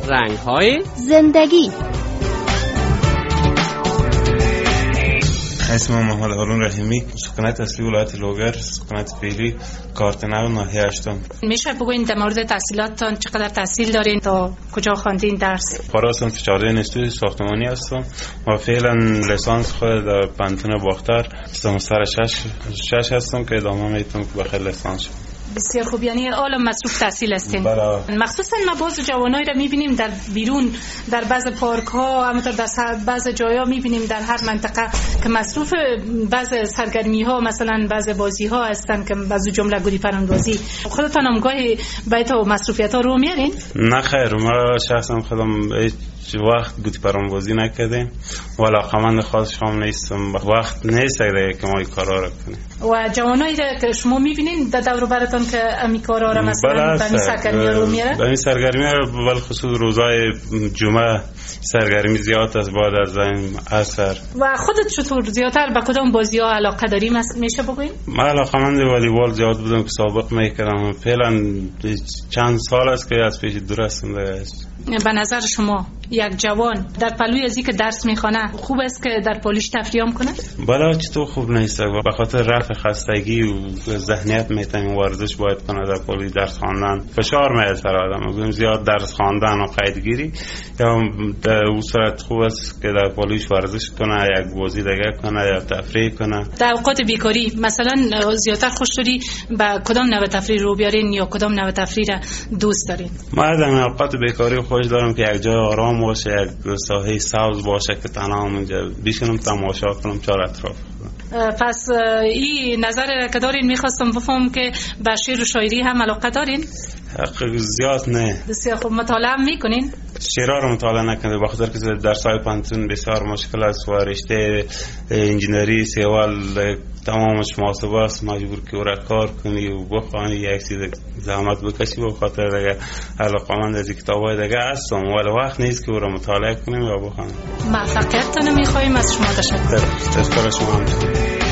رنگ‌های زندگی. اسمم محمد هارون رحیمی، سکنت اصلی ولایت لوگر، سکنت فعلی کارت نو ناحیه هشتم. میشه بگوین در مورد تحصیلاتتان چقدر تحصیل دارین، تا کجا خواندین درس؟ خراس فشارده انستیتوی ساختمانی هستم و فعلا لیسانس خود در پانتون باختر سمستر 6 هستم که ادامه میتونم که بخیر لیسانس شم. بسیار خوب، یعنی عالم مصروف تحصیل هستین. بله. مخصوصا ما باز جوانایی را میبینیم در بیرون، در بعض پارک ها، همونطور در بعض جایا میبینیم در هر منطقه که مصروف بعض سرگرمی ها، مثلا بعض بازی ها هستن که بعضی جمله گودی پرندازی. خودتان هم گاهی باید و مصروفیت ها رو میارین؟ نه خیر، ما شخصا خودم وقت گوتی پرانبازی نکردیم و علاقمند خاص شام نیستم، وقت نیست که ما این کارا رو کنیم. و جوانایی که شما میبینین در دور و برتون که امی کارا رو مثلا به این سرگرمی رو میاره؟ به این سرگرمی رو بالخصوص روزای جمعه سرگرمی زیاد است بعد از این عصر. و خودت چطور زیادتر به کدام بازی ها علاقه داری میشه بگوین؟ من علاقمند والیبال زیاد بودم که سابق میکردم، فعلا چند سال است که از پیش دور هستم. به نظر شما یک جوان در پلوی از اینکه درس میخونه خوب است که در پالیش تفریح کنه؟ بله، چطور خوب نیست، به خاطر رفع خستگی و ذهنیت میتونیم ورزش باید کنه در پالی درس خواندن. فشار میاد سر آدم، میگم زیاد درس خواندن و قیدگیری، یا در اون صورت خوب است که در پالیش ورزش کنه، یک بازی دیگه کنه یا تفریح کنه. در اوقات بیکاری مثلا زیادتر خوش داری به کدام نوع تفریح رو بیارین یا کدام نوع تفریح را دوست دارین؟ من در اوقات بیکاری خوش دارم که یک جای آرام باشه، یک ساحه سبز باشه که تنها اونجا بشینم تماشا کنم چهار اطراف. پس این نظر که دارین میخواستم بفهم که به شعر و شاعری هم علاقه دارین؟ زیاد نه. بسیار خوب. مطالعه میکنین؟ شعرها رو مطالعه نکنه بخاطر که درسای پانتون بسیار مشکل است و رشته انجینری سیوال تمامش محاسبه است، مجبور که اون کار کنی و بخوانی، یک چیز زحمت بکشی. و خاطر دیگه علاقه‌مند از کتابای دیگه هستم ولی وقت نیست که اون رو مطالعه کنیم و بخوانیم. موفقیت میخوایم از شما. تشکر. تشکر شما.